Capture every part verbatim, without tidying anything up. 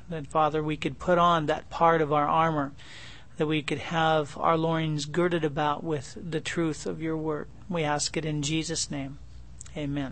that, Father, we could put on that part of our armor, that we could have our loins girded about with the truth of your word. We ask it in Jesus' name. Amen.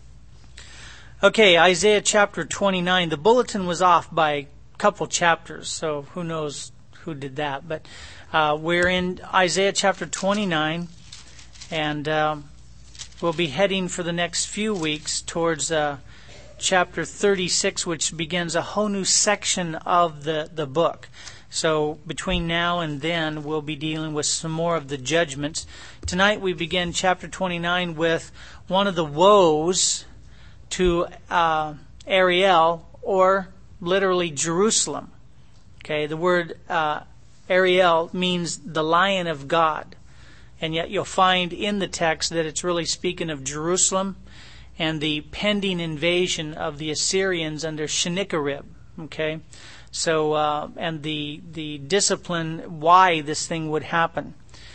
Okay, Isaiah chapter twenty-nine. The bulletin was off by a couple chapters, so who knows who did that. But uh, we're in Isaiah chapter twenty-nine, and um, we'll be heading for the next few weeks towards uh, chapter thirty-six, which begins a whole new section of the, the book. So between now and then, we'll be dealing with some more of the judgments. Tonight we begin chapter twenty-nine with one of the woes to uh, Ariel, or literally Jerusalem. Okay, the word uh, Ariel means the Lion of God. And yet you'll find in the text that it's really speaking of Jerusalem and the pending invasion of the Assyrians under Sennacherib. Okay, so uh, and the the discipline why this thing would happen.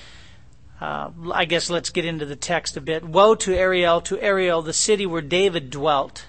Uh, I guess let's get into the text a bit. Woe to Ariel, to Ariel, the city where David dwelt.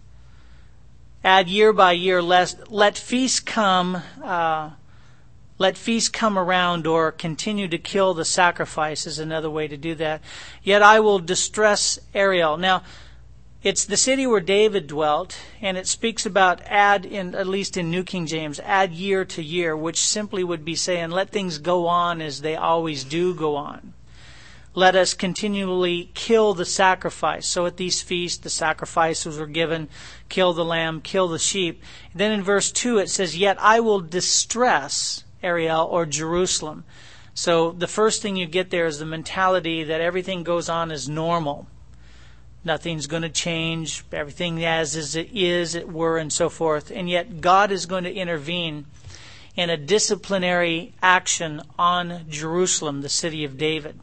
Add year by year, lest, let feasts come, uh, let feasts come around, or continue to kill the sacrifice is another way to do that. Yet I will distress Ariel. Now, it's the city where David dwelt, and it speaks about add, in at least in New King James, add year to year, which simply would be saying let things go on as they always do go on. Let us continually kill the sacrifice. So at these feasts, the sacrifices were given, kill the lamb, kill the sheep. Then in verse two it says, yet I will distress Ariel, or Jerusalem. So the first thing you get there is the mentality that everything goes on as normal. Nothing's going to change. Everything as, as it is, it were, and so forth. And yet God is going to intervene in a disciplinary action on Jerusalem, the city of David.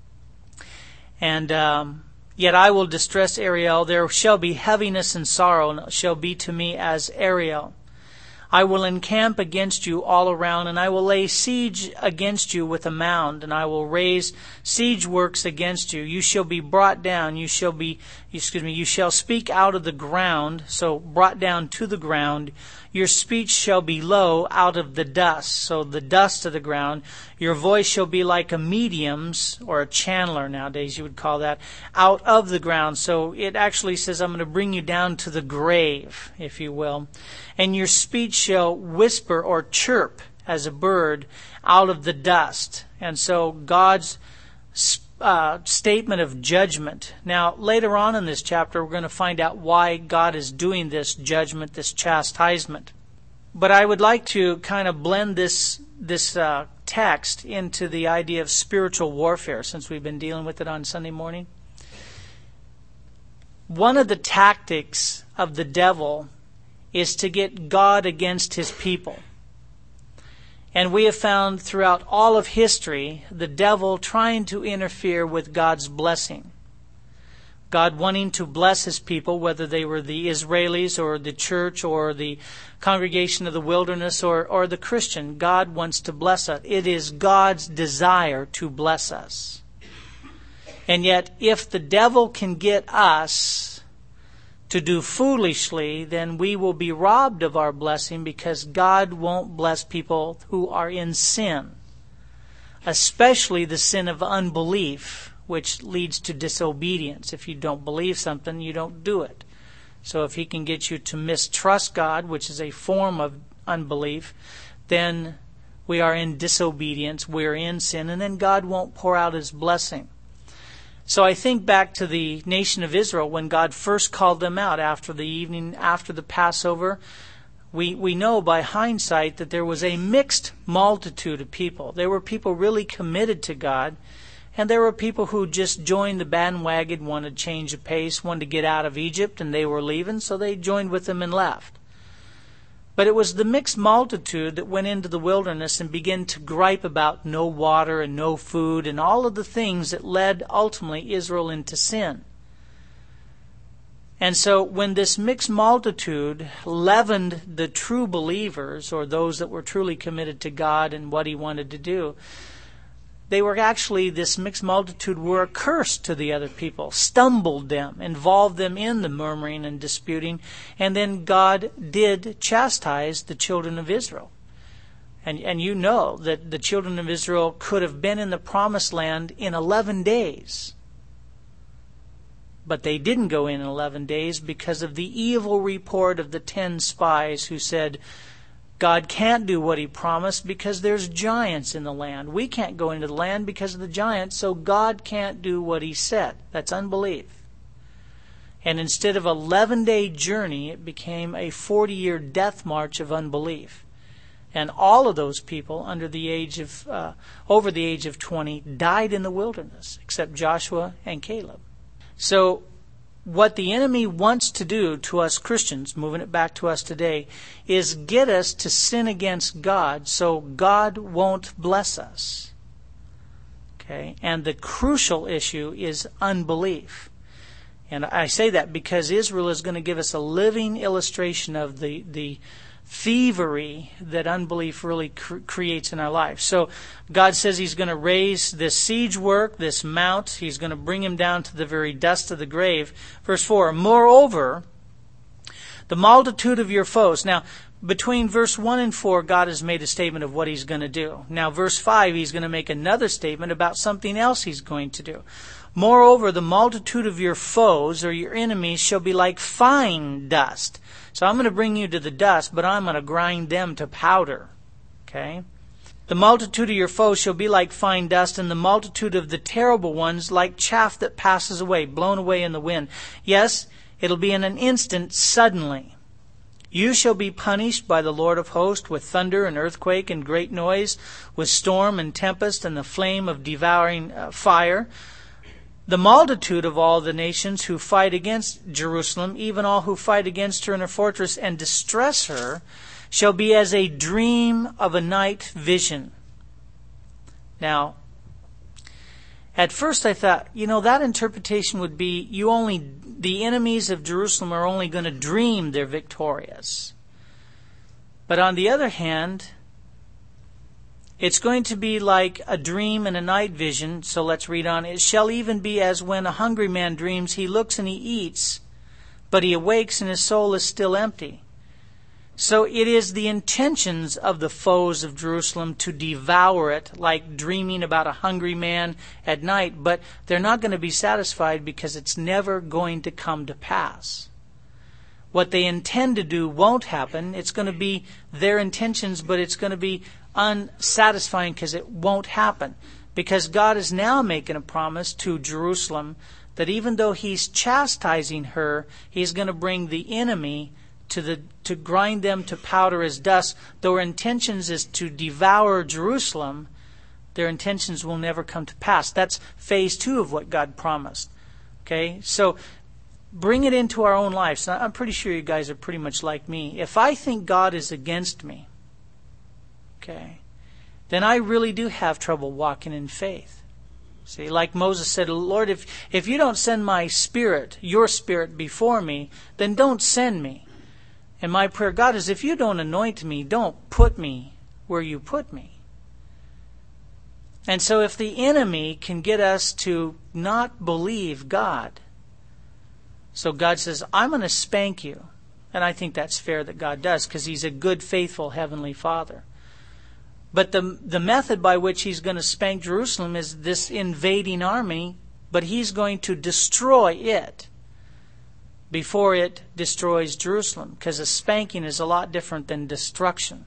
And um, yet I will distress Ariel. There shall be heaviness and sorrow, and it shall be to me as Ariel. I will encamp against you all around, and I will lay siege against you with a mound, and I will raise siege works against you. You shall be brought down. You shall be, excuse me, you shall speak out of the ground, so brought down to the ground. Your speech shall be low out of the dust, so the dust of the ground. Your voice shall be like a medium's, or a channeler nowadays you would call that, out of the ground. So it actually says, I'm going to bring you down to the grave, if you will. And your speech shall whisper or chirp as a bird out of the dust. And so God's uh, statement of judgment. Now, later on in this chapter, we're going to find out why God is doing this judgment, this chastisement. But I would like to kind of blend this this uh, text into the idea of spiritual warfare, since we've been dealing with it on Sunday morning. One of the tactics of the devil is to get God against his people. And we have found throughout all of history the devil trying to interfere with God's blessing. God wanting to bless his people, whether they were the Israelis or the church or the congregation of the wilderness or, or the Christian. God wants to bless us. It is God's desire to bless us. And yet, if the devil can get us to do foolishly, then we will be robbed of our blessing, because God won't bless people who are in sin, especially the sin of unbelief, which leads to disobedience. If you don't believe something, you don't do it. So if he can get you to mistrust God, which is a form of unbelief, then we are in disobedience, we're in sin, and then God won't pour out his blessing. So I think back to the nation of Israel when God first called them out after the evening, after the Passover. We we know by hindsight that there was a mixed multitude of people. There were people really committed to God, and there were people who just joined the bandwagon, wanted to change the pace, wanted to get out of Egypt, and they were leaving, so they joined with them and left. But it was the mixed multitude that went into the wilderness and began to gripe about no water and no food and all of the things that led ultimately Israel into sin. And so when this mixed multitude leavened the true believers, or those that were truly committed to God and what he wanted to do, they were actually, this mixed multitude were a curse to the other people, stumbled them, involved them in the murmuring and disputing, and then God did chastise the children of Israel. And, and you know that the children of Israel could have been in the promised land in eleven days. But they didn't go in eleven days because of the evil report of the ten spies who said, God can't do what he promised because there's giants in the land. We can't go into the land because of the giants, so God can't do what he said. That's unbelief. And instead of an eleven-day journey, it became a forty-year death march of unbelief. And all of those people under the age of, uh, over the age of twenty died in the wilderness, except Joshua and Caleb. So, what the enemy wants to do to us Christians, moving it back to us today, is get us to sin against God so God won't bless us. Okay? And the crucial issue is unbelief. And I say that because Israel is going to give us a living illustration of the, the thievery that unbelief really cr- creates in our life. So God says he's going to raise this siege work, this mount. He's going to bring him down to the very dust of the grave. Verse four, moreover, the multitude of your foes. Now, between verse one and four, God has made a statement of what he's going to do. Now, verse five, he's going to make another statement about something else he's going to do. Moreover, the multitude of your foes or your enemies shall be like fine dust. So I'm going to bring you to the dust, but I'm going to grind them to powder. Okay? The multitude of your foes shall be like fine dust, and the multitude of the terrible ones like chaff that passes away, blown away in the wind. Yes, it'll be in an instant, suddenly. You shall be punished by the Lord of hosts with thunder and earthquake and great noise, with storm and tempest and the flame of devouring uh, fire. The multitude of all the nations who fight against Jerusalem, even all who fight against her in her fortress and distress her, shall be as a dream of a night vision. Now, at first I thought, you know, that interpretation would be, you only, the enemies of Jerusalem are only going to dream they're victorious. But on the other hand, it's going to be like a dream and a night vision. So let's read on. It shall even be as when a hungry man dreams, he looks and he eats, but he awakes and his soul is still empty. So it is the intentions of the foes of Jerusalem to devour it, like dreaming about a hungry man at night, but they're not going to be satisfied because it's never going to come to pass. What they intend to do won't happen. It's going to be their intentions, but it's going to be unsatisfying because it won't happen. Because God is now making a promise to Jerusalem that even though he's chastising her, he's going to bring the enemy to the to grind them to powder as dust. Though her intentions is to devour Jerusalem, their intentions will never come to pass. That's phase two of what God promised. Okay, so bring it into our own lives. I'm pretty sure you guys are pretty much like me. If I think God is against me, okay, then I really do have trouble walking in faith. See, like Moses said, Lord, if, if you don't send my spirit, your spirit before me, then don't send me. And my prayer, God, is if you don't anoint me, don't put me where you put me. And so if the enemy can get us to not believe God, so God says, I'm going to spank you. And I think that's fair that God does, because he's a good, faithful Heavenly Father. But the the method by which he's going to spank Jerusalem is this invading army, but he's going to destroy it before it destroys Jerusalem, because a spanking is a lot different than destruction.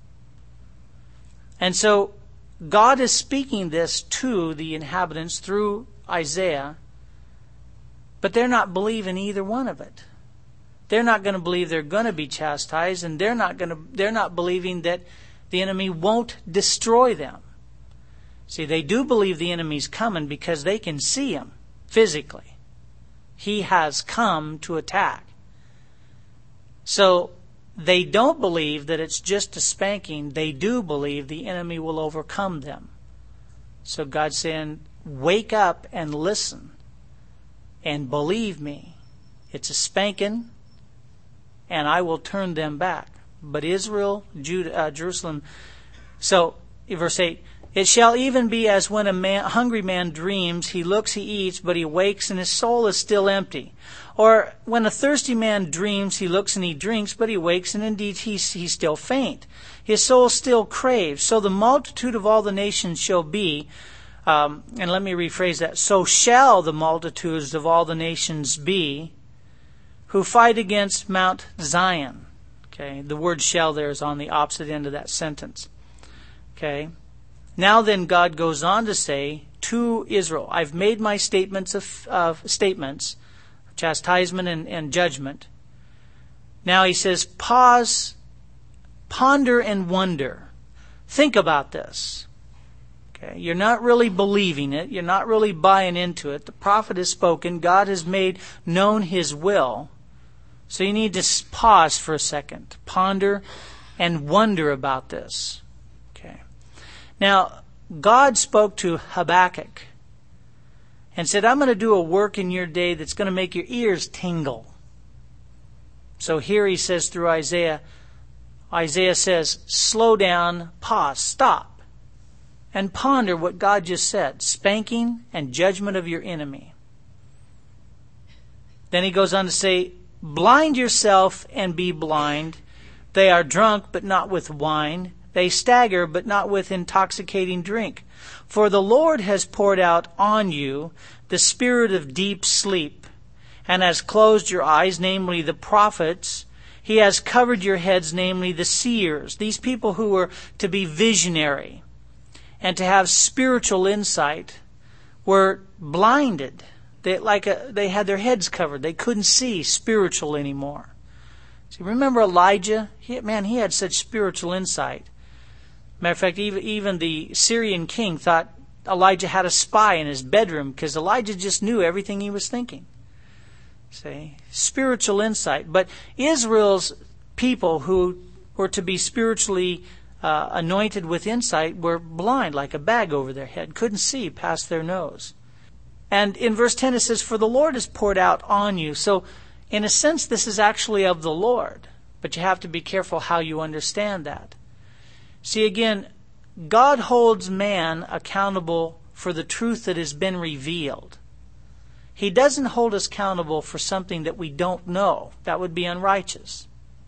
And so God is speaking this to the inhabitants through Isaiah, but they're not believing either one of it. They're not going to believe they're going to be chastised, and they're not going to they're not believing that the enemy won't destroy them. See, they do believe the enemy's coming because they can see him physically. He has come to attack. So they don't believe that it's just a spanking. They do believe the enemy will overcome them. So God's saying, wake up and listen and believe me. It's a spanking, and I will turn them back. But Israel, Judah, uh, Jerusalem, so verse eight, It shall even be as when a man, hungry man dreams, he looks, he eats, but he wakes and his soul is still empty. Or when a thirsty man dreams, he looks and he drinks, but he wakes and indeed he's, he's still faint. His soul still craves. So the multitude of all the nations shall be, um, and let me rephrase that, so shall the multitudes of all the nations be who fight against Mount Zion. Okay, the word shall there is on the opposite end of that sentence. Okay. Now then, God goes on to say to Israel, I've made my statements of, of statements, chastisement and, and judgment. Now he says, pause, ponder and wonder. Think about this. Okay, you're not really believing it. You're not really buying into it. The prophet has spoken. God has made known His will. So you need to pause for a second, ponder and wonder about this. Now, God spoke to Habakkuk and said, I'm going to do a work in your day that's going to make your ears tingle. So here he says through Isaiah, Isaiah says, slow down, pause, stop, and ponder what God just said, spanking and judgment of your enemy. Then he goes on to say, blind yourself and be blind. They are drunk, but not with wine. They stagger, but not with intoxicating drink. For the Lord has poured out on you the spirit of deep sleep, and has closed your eyes, namely the prophets. He has covered your heads, namely the seers. These people who were to be visionary and to have spiritual insight were blinded. They, like a, they had their heads covered. They couldn't see spiritual anymore. See, remember Elijah? He, man, he had such spiritual insight. Matter of fact, even, even the Syrian king thought Elijah had a spy in his bedroom because Elijah just knew everything he was thinking. See, spiritual insight. But Israel's people who were to be spiritually uh, anointed with insight were blind, like a bag over their head, couldn't see past their nose. And in verse ten it says, for the Lord has poured out on you. So in a sense, this is actually of the Lord. But you have to be careful how you understand that. See, again, God holds man accountable for the truth that has been revealed. He doesn't hold us accountable for something that we don't know. That would be unrighteous.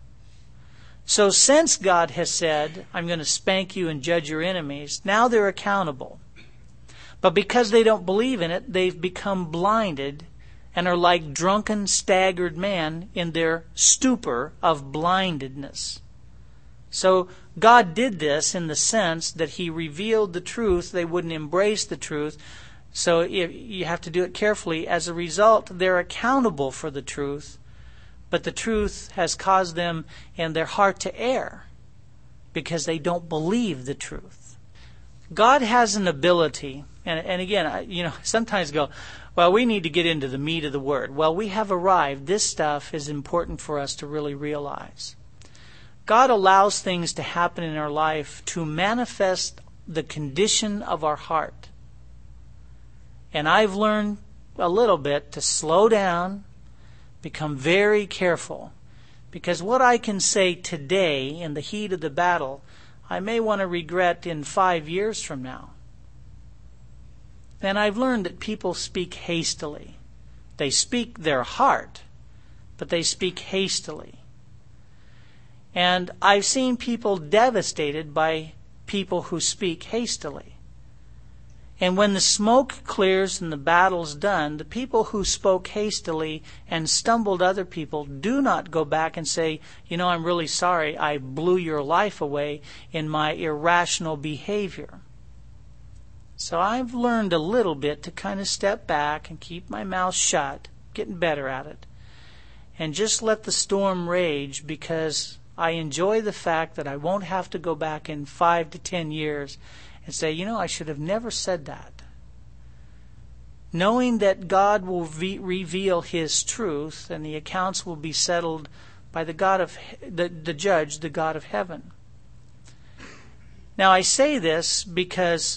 So since God has said, I'm going to spank you and judge your enemies, now they're accountable. But because they don't believe in it, they've become blinded and are like drunken, staggered men in their stupor of blindedness. So God did this in the sense that He revealed the truth. They wouldn't embrace the truth. So you have to do it carefully. As a result, they're accountable for the truth. But the truth has caused them in their heart to err because they don't believe the truth. God has an ability, and, and again, I, you know, sometimes go, well, we need to get into the meat of the Word. Well, we have arrived. This stuff is important for us to really realize. God allows things to happen in our life to manifest the condition of our heart. And I've learned a little bit to slow down, become very careful. Because what I can say today in the heat of the battle, I may want to regret in five years from now. And I've learned that people speak hastily. They speak their heart, but they speak hastily. And I've seen people devastated by people who speak hastily. And when the smoke clears and the battle's done, the people who spoke hastily and stumbled other people do not go back and say, you know, I'm really sorry, I blew your life away in my irrational behavior. So I've learned a little bit to kind of step back and keep my mouth shut, getting better at it, and just let the storm rage, because I enjoy the fact that I won't have to go back in five to ten years and say, you know, I should have never said that. Knowing that God will re- reveal His truth and the accounts will be settled by the God of the, the judge, the God of heaven. Now I say this because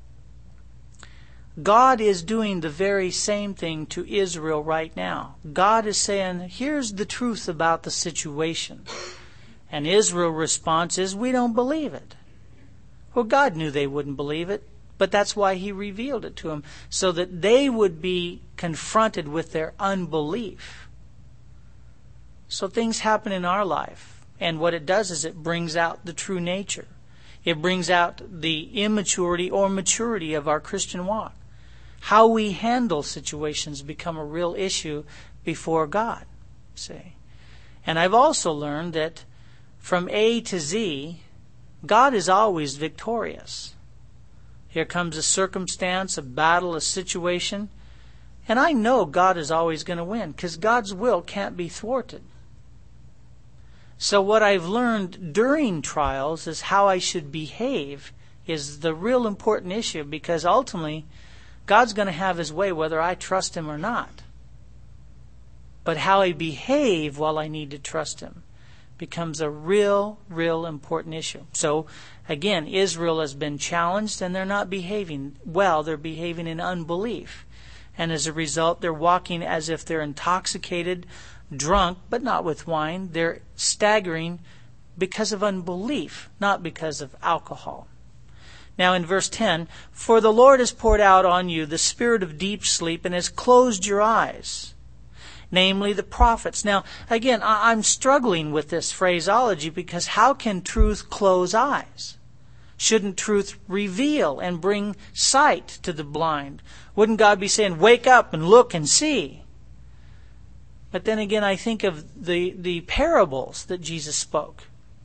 God is doing the very same thing to Israel right now. God is saying, here's the truth about the situation. And Israel's response is, we don't believe it. Well, God knew they wouldn't believe it, but that's why he revealed it to them, so that they would be confronted with their unbelief. So things happen in our life, and what it does is it brings out the true nature. It brings out the immaturity or maturity of our Christian walk. How we handle situations become a real issue before God. See? And I've also learned that from A to Z, God is always victorious. Here comes a circumstance, a battle, a situation, and I know God is always going to win because God's will can't be thwarted. So what I've learned during trials is how I should behave is the real important issue, because ultimately God's going to have his way whether I trust him or not. But how I behave while I need to trust him becomes a real, real important issue. So again, Israel has been challenged and they're not behaving well. They're behaving in unbelief. And as a result, they're walking as if they're intoxicated, drunk, but not with wine. They're staggering because of unbelief, not because of alcohol. Now in verse ten, for the Lord has poured out on you the spirit of deep sleep and has closed your eyes, namely the prophets. Now, again, I'm struggling with this phraseology because how can truth close eyes? Shouldn't truth reveal and bring sight to the blind? Wouldn't God be saying, wake up and look and see? But then again, I think of the, the parables that Jesus spoke.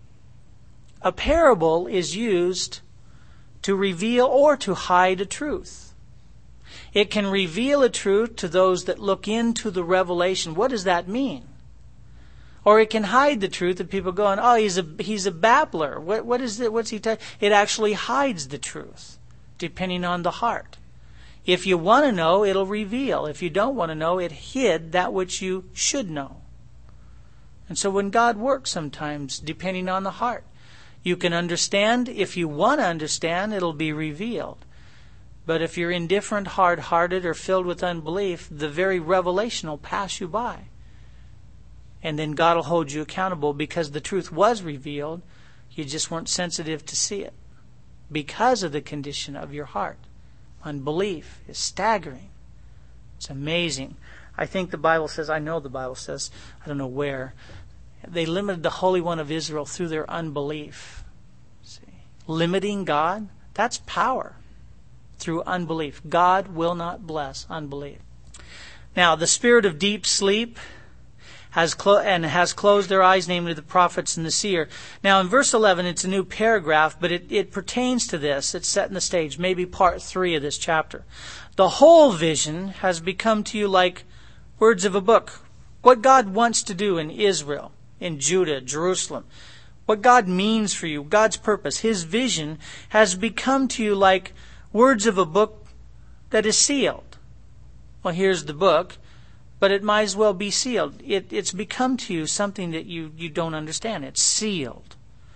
A parable is used to reveal or to hide a truth. It can reveal a truth to those that look into the revelation. What does that mean? Or it can hide the truth that people going, oh, he's a he's a babbler. What what is it? What's he talking? It actually hides the truth, depending on the heart. If you want to know, it'll reveal. If you don't want to know, it hid that which you should know. And so when God works sometimes, depending on the heart, you can understand. If you want to understand, it'll be revealed. But if you're indifferent, hard-hearted, or filled with unbelief, the very revelation will pass you by. And then God will hold you accountable because the truth was revealed. You just weren't sensitive to see it because of the condition of your heart. Unbelief is staggering. It's amazing. I think the Bible says, I know the Bible says, I don't know where, they limited the Holy One of Israel through their unbelief. See? Limiting God, that's power through unbelief. God will not bless unbelief. Now, the spirit of deep sleep has clo- and has closed their eyes, namely the prophets and the seer. Now in verse eleven, it's a new paragraph, but it, it pertains to this. It's setting the stage, maybe part three of this chapter. The whole vision has become to you like words of a book. What God wants to do in Israel, in Judah, Jerusalem, what God means for you, God's purpose, His vision has become to you like words of a book that is sealed. Well, here's the book. But it might as well be sealed. It, it's become to you something that you, you don't understand. It's sealed.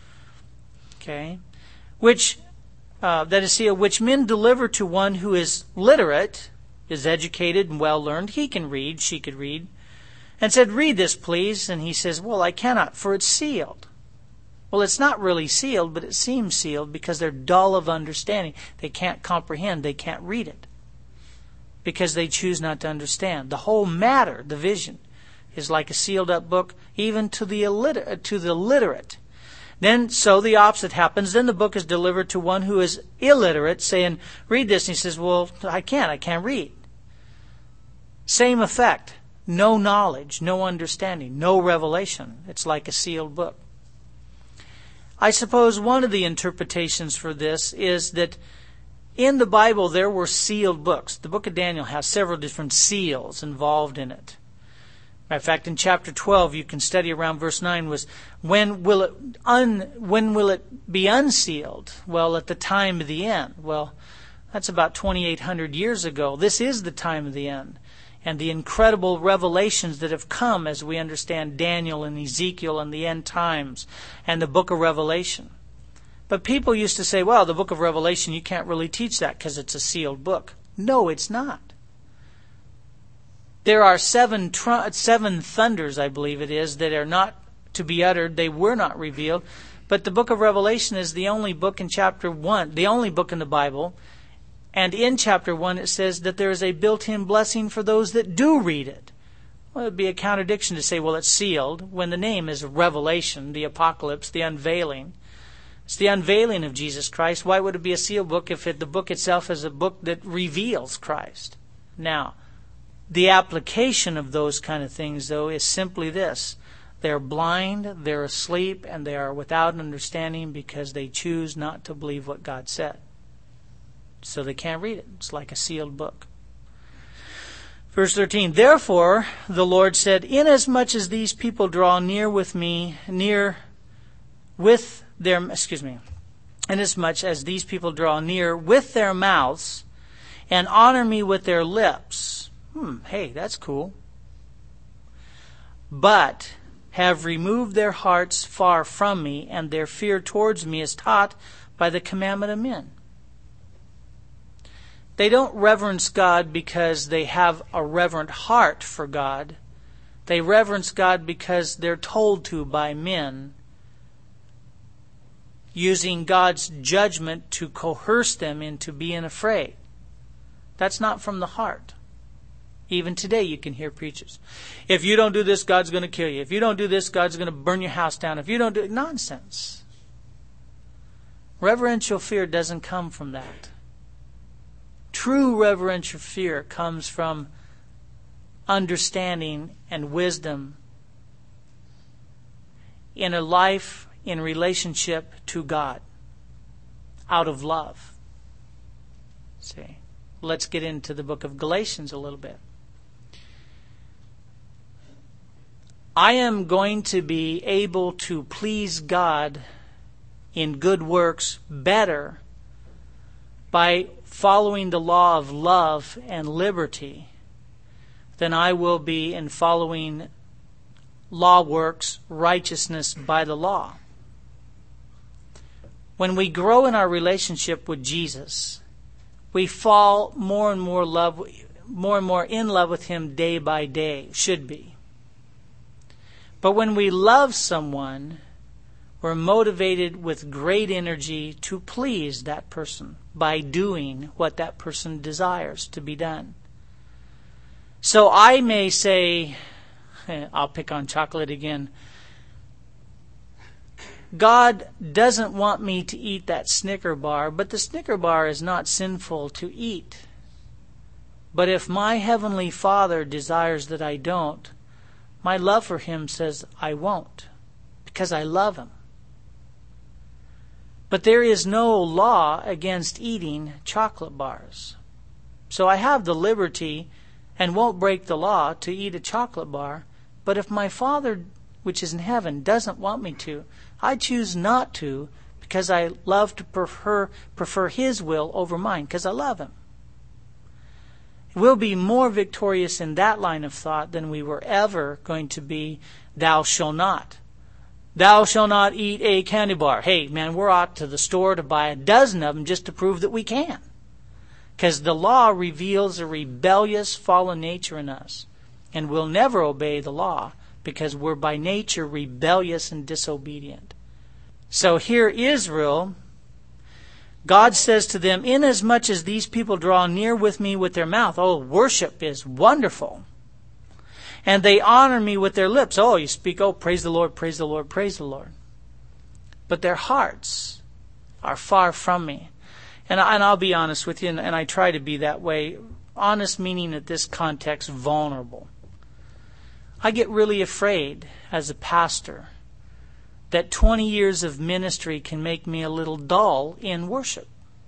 Okay? Which, uh, that is sealed, which men deliver to one who is literate, is educated and well learned. He can read, she could read. And said, read this, please. And he says, well, I cannot, for it's sealed. Well, it's not really sealed, but it seems sealed because they're dull of understanding. They can't comprehend. They can't read it, because they choose not to understand. The whole matter, the vision, is like a sealed up book, even to the illiterate. To the literate. Then, so the opposite happens. Then the book is delivered to one who is illiterate, saying, read this. And he says, well, I can't. I can't read. Same effect. No knowledge, no understanding, no revelation. It's like a sealed book. I suppose one of the interpretations for this is that in the Bible, there were sealed books. The book of Daniel has several different seals involved in it. Matter of fact, in chapter twelve, you can study around verse nine, was when will it un, when will it be unsealed? Well, at the time of the end. Well, that's about twenty-eight hundred years ago. This is the time of the end. And the incredible revelations that have come as we understand Daniel and Ezekiel and the end times and the book of Revelation. But people used to say, well, the book of Revelation, you can't really teach that because it's a sealed book. No, it's not. There are seven tr- seven thunders, I believe it is, that are not to be uttered. They were not revealed. But the book of Revelation is the only book in chapter one, the only book in the Bible. And in chapter one it says that there is a built-in blessing for those that do read it. Well, it would be a contradiction to say, well, it's sealed, when the name is Revelation, the apocalypse, the unveiling. It's the unveiling of Jesus Christ. Why would it be a sealed book if it, the book itself is a book that reveals Christ? Now, the application of those kind of things, though, is simply this. They're blind, they're asleep, and they are without understanding because they choose not to believe what God said. So they can't read it. It's like a sealed book. Verse thirteen, therefore, the Lord said, inasmuch as these people draw near with me, near with their, excuse me, inasmuch as these people draw near with their mouths and honor me with their lips. Hmm, hey, that's cool. But have removed their hearts far from me, and their fear towards me is taught by the commandment of men. They don't reverence God because they have a reverent heart for God. They reverence God because they're told to by men, using God's judgment to coerce them into being afraid. That's not from the heart. Even today you can hear preachers. If you don't do this, God's going to kill you. If you don't do this, God's going to burn your house down. If you don't do it, nonsense. Reverential fear doesn't come from that. True reverential fear comes from understanding and wisdom in a life in relationship to God, out of love. See, let's get into the book of Galatians a little bit. I am going to be able to please God in good works better by following the law of love and liberty than I will be in following law works, righteousness by the law. When we grow in our relationship with Jesus, we fall more and more love, more and more in love with Him day by day, should be. But when we love someone, we're motivated with great energy to please that person by doing what that person desires to be done. So I may say, I'll pick on chocolate again, God doesn't want me to eat that Snicker bar, but the Snicker bar is not sinful to eat. But if my Heavenly Father desires that I don't, my love for Him says I won't, because I love Him. But there is no law against eating chocolate bars. So I have the liberty and won't break the law to eat a chocolate bar. But if my Father, which is in heaven, doesn't want me to, I choose not to, because I love to prefer, prefer His will over mine, because I love Him. We'll be more victorious in that line of thought than we were ever going to be, thou shalt not. Thou shalt not eat a candy bar. Hey, man, we're out to the store to buy a dozen of them just to prove that we can. Because the law reveals a rebellious, fallen nature in us. And we'll never obey the law because we're by nature rebellious and disobedient. So here Israel, God says to them, inasmuch as these people draw near with me with their mouth, oh, worship is wonderful. And they honor me with their lips. Oh, you speak, oh, praise the Lord, praise the Lord, praise the Lord. But their hearts are far from me. And, I, and I'll be honest with you, and, and I try to be that way. Honest meaning at this context, vulnerable. I get really afraid as a pastor that twenty years of ministry can make me a little dull in worship.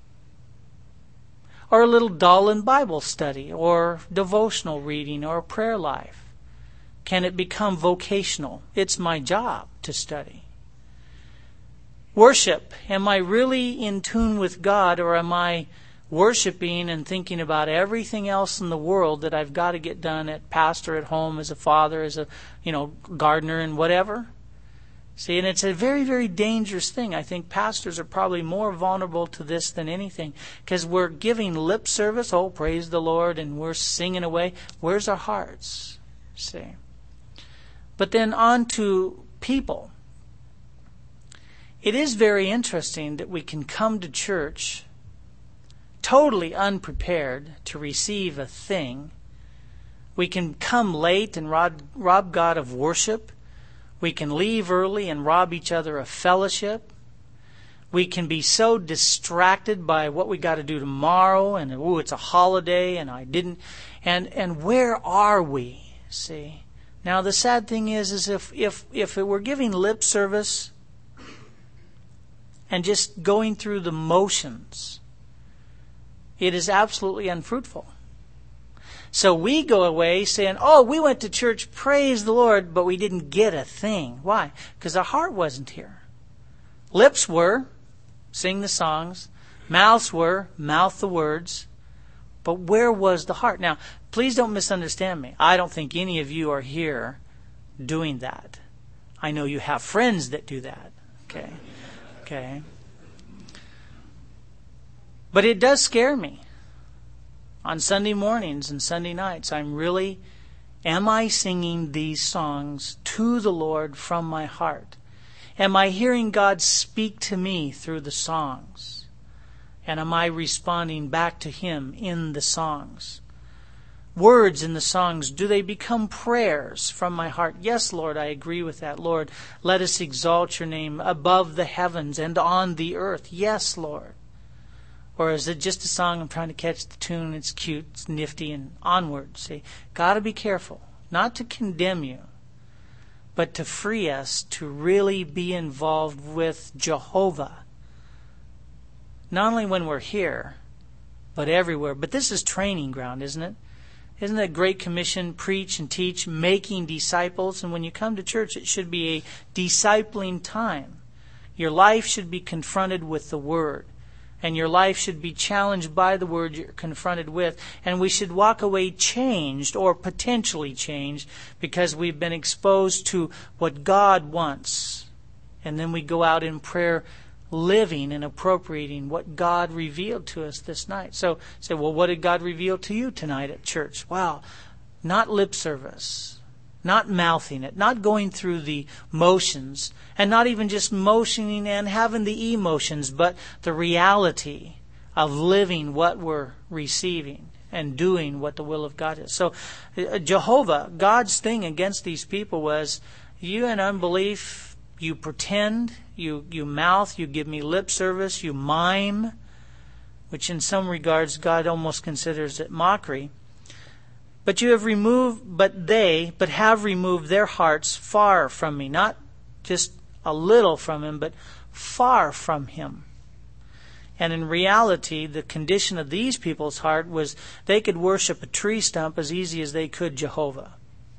Or a little dull in Bible study, or devotional reading, or prayer life. Can it become vocational? It's my job to study. Worship. Am I really in tune with God, or am I worshiping and thinking about everything else in the world that I've got to get done at pastor, at home, as a father, as a you know gardener, and whatever? See, and it's a very, very dangerous thing. I think pastors are probably more vulnerable to this than anything, because we're giving lip service, oh, praise the Lord, and we're singing away. Where's our hearts? See. But then on to people. It is very interesting that we can come to church totally unprepared to receive a thing. We can come late and rob, rob God of worship. We can leave early and rob each other of fellowship. We can be so distracted by what we got to do tomorrow, and ooh, it's a holiday, and I didn't. And and where are we? See, now the sad thing is, is if if if we're giving lip service and just going through the motions, it is absolutely unfruitful. So we go away saying, "Oh, we went to church, praise the Lord," but we didn't get a thing. Why? Because our heart wasn't here. Lips were, sing the songs. Mouths were, mouth the words. But where was the heart? Now, please don't misunderstand me. I don't think any of you are here doing that. I know you have friends that do that. Okay. Okay. But it does scare me. On Sunday mornings and Sunday nights, I'm really, am I singing these songs to the Lord from my heart? Am I hearing God speak to me through the songs? And am I responding back to Him in the songs? Words in the songs, do they become prayers from my heart? Yes, Lord, I agree with that. Lord, let us exalt your name above the heavens and on the earth. Yes, Lord. Or is it just a song, I'm trying to catch the tune, it's cute, it's nifty, and onward? See, got to be careful, not to condemn you, but to free us to really be involved with Jehovah. Not only when we're here, but everywhere. But this is training ground, isn't it? Isn't it Great Commission, preach and teach, making disciples? And when you come to church, it should be a discipling time. Your life should be confronted with the Word. And your life should be challenged by the Word you're confronted with. And we should walk away changed or potentially changed because we've been exposed to what God wants. And then we go out in prayer living and appropriating what God revealed to us this night. So say, well, what did God reveal to you tonight at church? Wow, not lip service, not mouthing it, not going through the motions, and not even just motioning and having the emotions, but the reality of living what we're receiving and doing what the will of God is. So uh, Jehovah, God's thing against these people was, you in unbelief, you pretend, you, you mouth, you give me lip service, you mime, which in some regards God almost considers it mockery. But you have removed, but they, but have removed their hearts far from me. Not just a little from Him, but far from Him. And in reality, the condition of these people's heart was they could worship a tree stump as easy as they could Jehovah.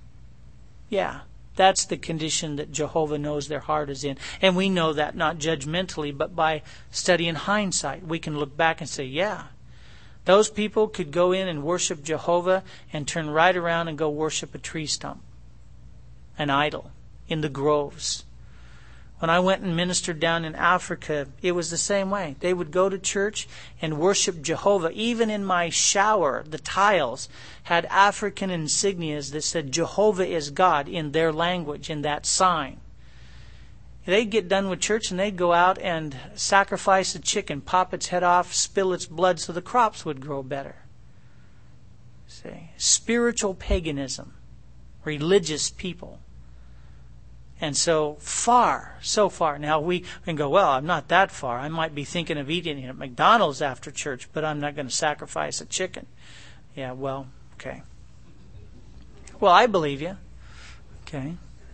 Yeah, that's the condition that Jehovah knows their heart is in. And we know that not judgmentally, but by studying hindsight. We can look back and say, yeah, those people could go in and worship Jehovah and turn right around and go worship a tree stump, an idol, in the groves. When I went and ministered down in Africa, it was the same way. They would go to church and worship Jehovah. Even in my shower, the tiles had African insignias that said Jehovah is God in their language, in that sign. They'd get done with church and they'd go out and sacrifice a chicken, pop its head off, spill its blood so the crops would grow better. See, spiritual paganism, religious people. And so far, so far. Now we can go, well, I'm not that far. I might be thinking of eating at McDonald's after church, but I'm not going to sacrifice a chicken. Yeah, well, okay. Well, I believe you. Okay.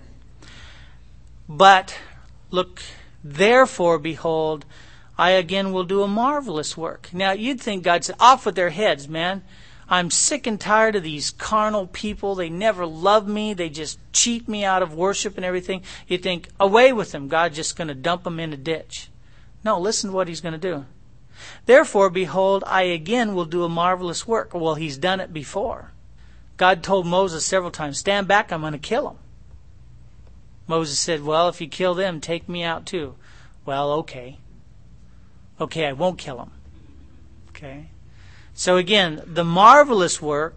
But, look, therefore, behold, I again will do a marvelous work. Now, you'd think God said, off with their heads, man. I'm sick and tired of these carnal people. They never love me. They just cheat me out of worship and everything. You think, away with them. God's just going to dump them in a ditch. No, listen to what He's going to do. Therefore, behold, I again will do a marvelous work. Well, He's done it before. God told Moses several times, stand back, I'm going to kill them. Moses said, well, if you kill them, take me out too. Well, okay. Okay, I won't kill them. Okay. So again, the marvelous work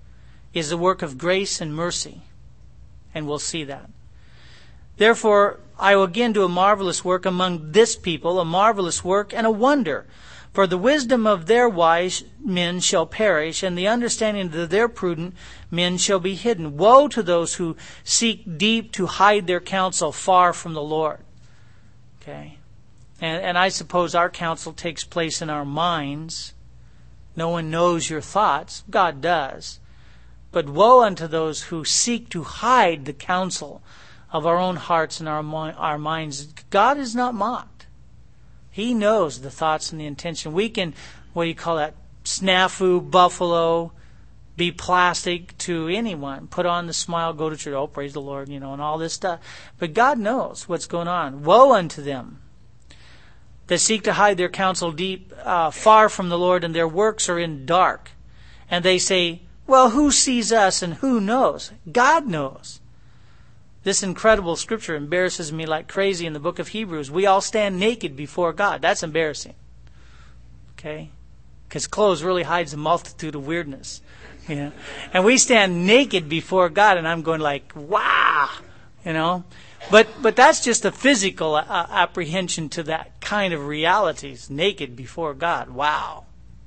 is the work of grace and mercy. And we'll see that. Therefore, I will again do a marvelous work among this people, a marvelous work and a wonder. For the wisdom of their wise men shall perish, and the understanding of their prudent men shall be hidden. Woe to those who seek deep to hide their counsel far from the Lord. Okay? And, and I suppose our counsel takes place in our minds. No one knows your thoughts. God does. But woe unto those who seek to hide the counsel of our own hearts and our, our minds. God is not mocked. He knows the thoughts and the intention. We can, what do you call that, snafu, buffalo, be plastic to anyone. Put on the smile, go to church, oh, praise the Lord, you know, and all this stuff. But God knows what's going on. Woe unto them that seek to hide their counsel deep, uh, far from the Lord, and their works are in dark. And they say, well, who sees us and who knows? God knows. This incredible scripture embarrasses me like crazy in the book of Hebrews. We all stand naked before God. That's embarrassing. Okay? Because clothes really hides a multitude of weirdness. You know? And we stand naked before God, and I'm going like, wow! You know? But but that's just a physical uh, apprehension to that kind of realities. Naked before God. Wow.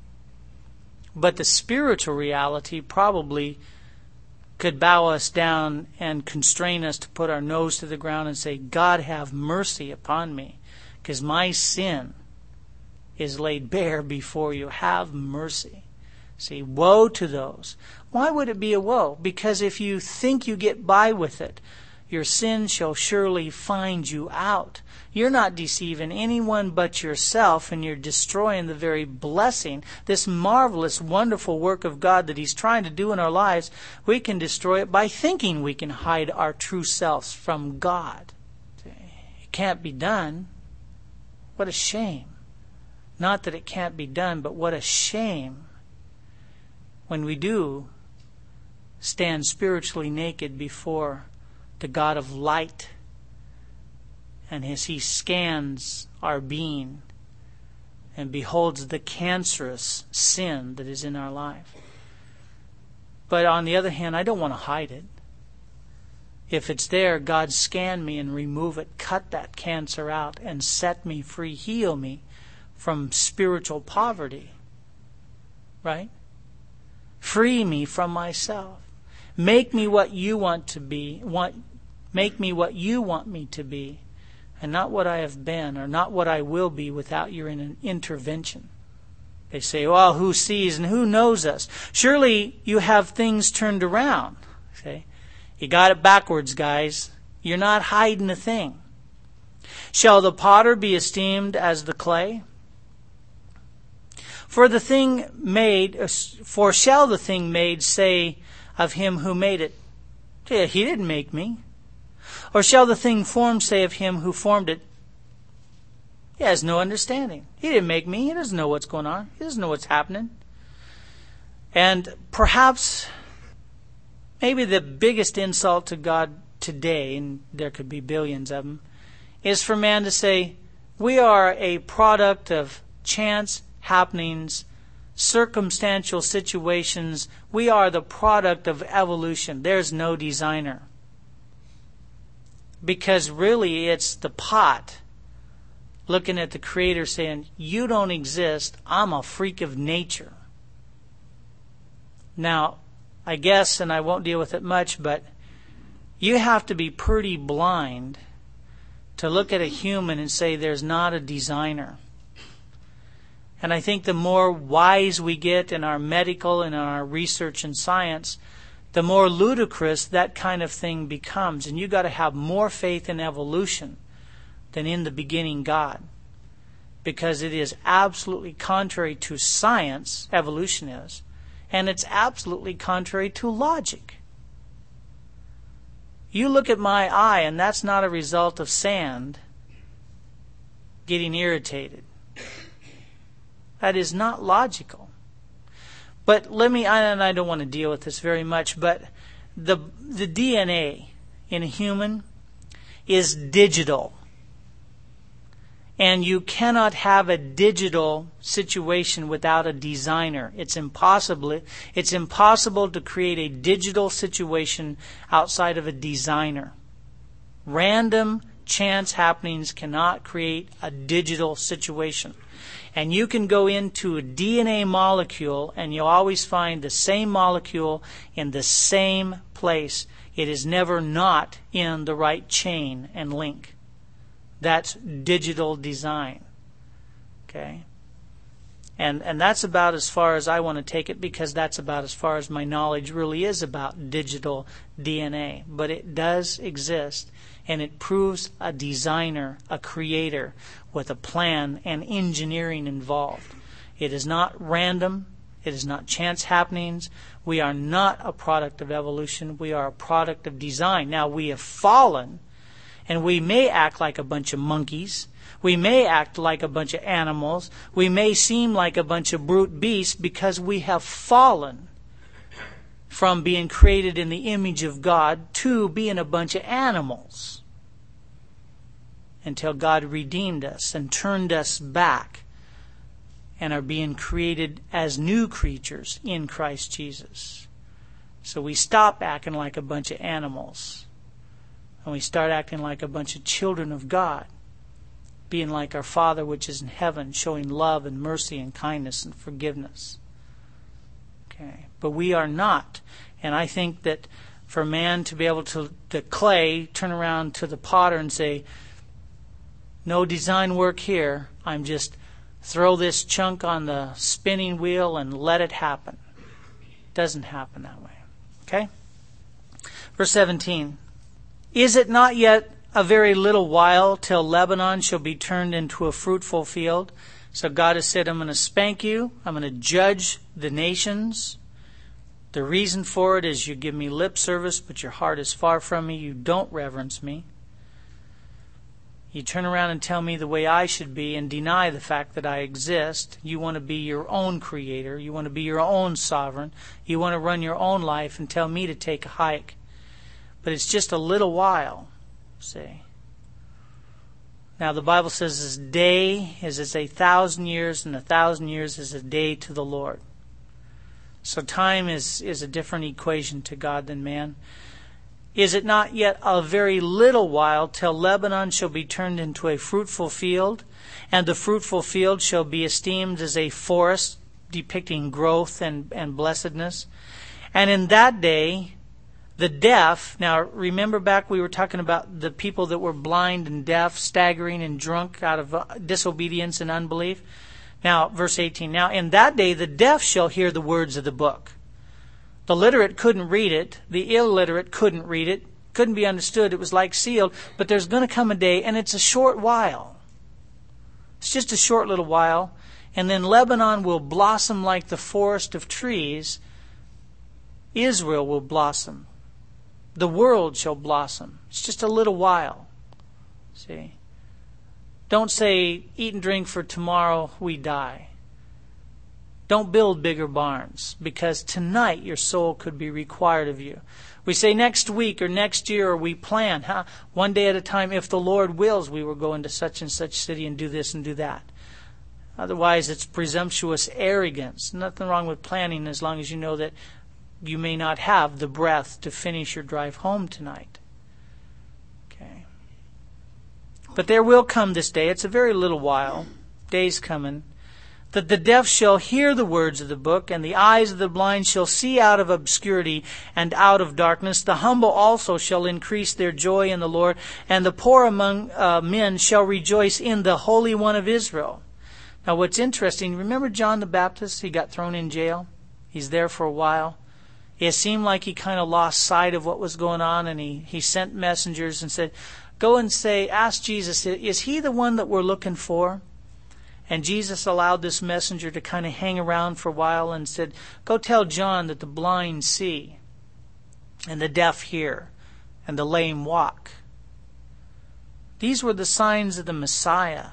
But the spiritual reality probably could bow us down and constrain us to put our nose to the ground and say, God, have mercy upon me, because my sin is laid bare before you. Have mercy. See, woe to those. Why would it be a woe? Because if you think you get by with it, your sin shall surely find you out. You're not deceiving anyone but yourself, and you're destroying the very blessing, this marvelous, wonderful work of God that He's trying to do in our lives. We can destroy it by thinking we can hide our true selves from God. It can't be done. What a shame. Not that it can't be done, but what a shame when we do stand spiritually naked before the God of light, and as He scans our being and beholds the cancerous sin that is in our life. But on the other hand, I don't want to hide it. If it's there, God, scan me and remove it. Cut that cancer out and set me free. Heal me from spiritual poverty. Right? Free me from myself. Make me what you want to be. Want, make me what you want me to be, and not what I have been, or not what I will be without your in- intervention. They say, well, who sees and who knows us? Surely you have things turned around. Okay? You got it backwards, guys. You're not hiding a thing. Shall the potter be esteemed as the clay? For the thing made, for shall the thing made say of him who made it, yeah, he didn't make me? Or shall the thing formed say of him who formed it, he has no understanding. He didn't make me. He doesn't know what's going on. He doesn't know what's happening. And perhaps, maybe the biggest insult to God today, and there could be billions of them, is for man to say, we are a product of chance happenings, circumstantial situations. We are the product of evolution. There's no designer. Because really it's the pot looking at the Creator saying, you don't exist, I'm a freak of nature. Now, I guess, and I won't deal with it much, but you have to be pretty blind to look at a human and say there's not a designer. And I think the more wise we get in our medical and in our research and science, the more ludicrous that kind of thing becomes. And you've got to have more faith in evolution than in the beginning God. Because it is absolutely contrary to science, evolution is, and it's absolutely contrary to logic. You look at my eye, and that's not a result of sand getting irritated. That is not logical. But let me, and I don't want to deal with this very much, but the the D N A in a human is digital. And you cannot have a digital situation without a designer. It's impossible. It's impossible to create a digital situation outside of a designer. Random chance happenings cannot create a digital situation. And you can go into a D N A molecule and you'll always find the same molecule in the same place. It is never not in the right chain and link. That's digital design. Okay? And and that's about as far as I want to take it, because that's about as far as my knowledge really is about digital D N A. But it does exist, and it proves a designer, a creator, with a plan and engineering involved. It is not random. It is not chance happenings. We are not a product of evolution. We are a product of design. Now, we have fallen, and we may act like a bunch of monkeys. We may act like a bunch of animals. We may seem like a bunch of brute beasts because we have fallen from being created in the image of God to being a bunch of animals, until God redeemed us and turned us back and are being created as new creatures in Christ Jesus. So we stop acting like a bunch of animals, and we start acting like a bunch of children of God, being like our Father which is in heaven, showing love and mercy and kindness and forgiveness. Okay, but we are not. And I think that for man to be able to, the clay, turn around to the potter and say, no design work here, I'm just throw this chunk on the spinning wheel and let it happen. It doesn't happen that way. Okay? Verse seventeen. Is it not yet a very little while till Lebanon shall be turned into a fruitful field? So God has said, I'm going to spank you. I'm going to judge the nations. The reason for it is you give me lip service, but your heart is far from me. You don't reverence me. You turn around and tell me the way I should be and deny the fact that I exist. You want to be your own creator. You want to be your own sovereign. You want to run your own life and tell me to take a hike. But it's just a little while, see. Now the Bible says this day is as a thousand years, and a thousand years is a day to the Lord. So time is, is a different equation to God than man. Is it not yet a very little while till Lebanon shall be turned into a fruitful field, and the fruitful field shall be esteemed as a forest, depicting growth and, and blessedness? And in that day, the deaf, now remember back we were talking about the people that were blind and deaf, staggering and drunk out of disobedience and unbelief. Now, verse eighteen, now in that day the deaf shall hear the words of the book. The literate couldn't read it. The illiterate couldn't read it. Couldn't be understood. It was like sealed. But there's going to come a day, and it's a short while. It's just a short little while. And then Lebanon will blossom like the forest of trees. Israel will blossom. The world shall blossom. It's just a little while. See? Don't say, eat and drink for tomorrow we die. Don't build bigger barns, because tonight your soul could be required of you. We say next week or next year, or we plan, huh? One day at a time, if the Lord wills, we will go into such and such city and do this and do that. Otherwise, it's presumptuous arrogance. Nothing wrong with planning as long as you know that you may not have the breath to finish your drive home tonight. Okay. But there will come this day. It's a very little while. Day's coming. That the deaf shall hear the words of the book, and the eyes of the blind shall see out of obscurity and out of darkness. The humble also shall increase their joy in the Lord, and the poor among uh, men shall rejoice in the Holy One of Israel. Now what's interesting, remember John the Baptist? He got thrown in jail. He's there for a while. It seemed like he kind of lost sight of what was going on, and he, he sent messengers and said, go and say, ask Jesus, is he the one that we're looking for? And Jesus allowed this messenger to kind of hang around for a while and said, go tell John that the blind see, and the deaf hear, and the lame walk. These were the signs of the Messiah.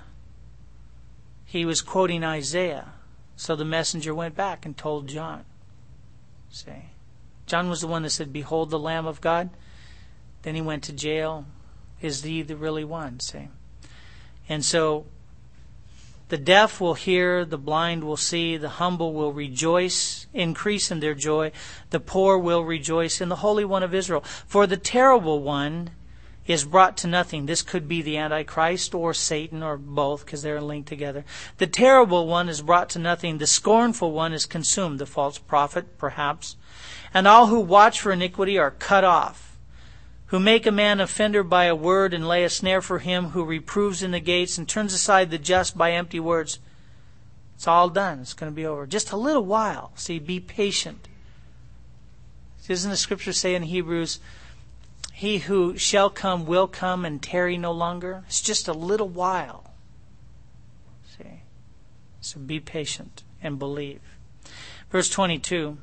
He was quoting Isaiah. So the messenger went back and told John. See? John was the one that said, behold the Lamb of God. Then he went to jail. Is he the really one? See? And so the deaf will hear, the blind will see, the humble will rejoice, increase in their joy. The poor will rejoice in the Holy One of Israel. For the terrible one is brought to nothing. This could be the Antichrist or Satan or both, because they're linked together. The terrible one is brought to nothing. The scornful one is consumed, the false prophet, perhaps. And all who watch for iniquity are cut off, who make a man offender by a word and lay a snare for him who reproves in the gates and turns aside the just by empty words. It's all done. It's going to be over. Just a little while. See, be patient. Doesn't the scripture say in Hebrews, he who shall come will come and tarry no longer? It's just a little while. See? So be patient and believe. Verse twenty-two.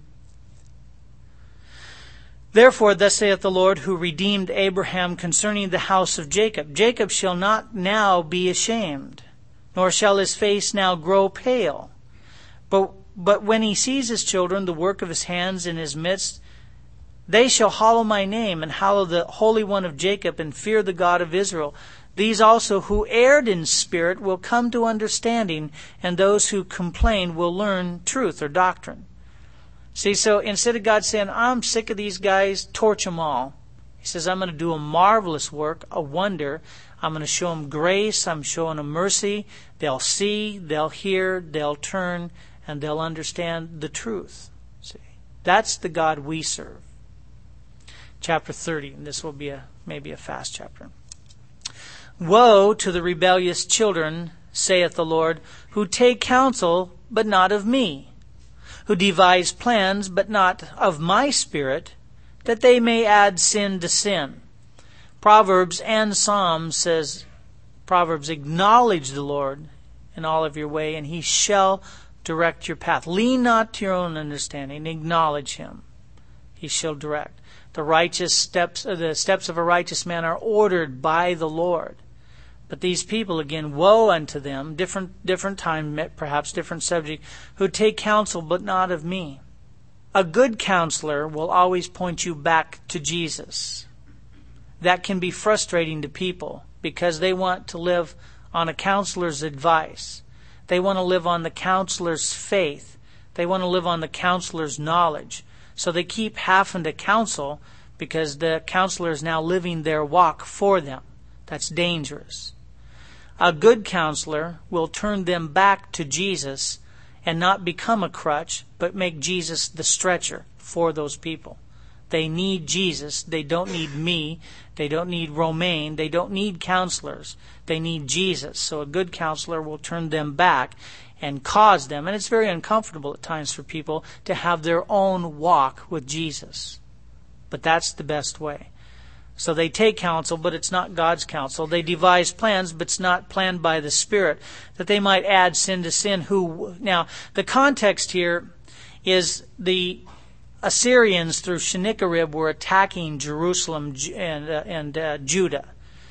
Therefore, thus saith the Lord, who redeemed Abraham concerning the house of Jacob. Jacob shall not now be ashamed, nor shall his face now grow pale. But, but when he sees his children, the work of his hands in his midst, they shall hallow my name, and hallow the Holy One of Jacob, and fear the God of Israel. These also who erred in spirit will come to understanding, and those who complain will learn truth or doctrine. See, so instead of God saying, I'm sick of these guys, torch them all. He says, I'm going to do a marvelous work, a wonder. I'm going to show them grace. I'm showing them mercy. They'll see, they'll hear, they'll turn, and they'll understand the truth. See, that's the God we serve. Chapter thirty, and this will be a maybe a fast chapter. Woe to the rebellious children, saith the Lord, who take counsel, but not of me, who devise plans, but not of my spirit, that they may add sin to sin. Proverbs and Psalms says, Proverbs, acknowledge the Lord in all of your way, and he shall direct your path. Lean not to your own understanding, acknowledge him. He shall direct. The righteous steps, the steps of a righteous man are ordered by the Lord. But these people, again, woe unto them, different, different time, perhaps different subject, who take counsel, but not of me. A good counselor will always point you back to Jesus. That can be frustrating to people because they want to live on a counselor's advice. They want to live on the counselor's faith. They want to live on the counselor's knowledge. So they keep having to counsel because the counselor is now living their walk for them. That's dangerous. A good counselor will turn them back to Jesus and not become a crutch, but make Jesus the stretcher for those people. They need Jesus. They don't need me. They don't need Romaine. They don't need counselors. They need Jesus. So a good counselor will turn them back and cause them, and it's very uncomfortable at times for people to have their own walk with Jesus. But that's the best way. So they take counsel, but it's not God's counsel. They devise plans, but it's not planned by the Spirit, that they might add sin to sin. Who now, the context here is the Assyrians through Sennacherib were attacking Jerusalem and, uh, and uh, Judah.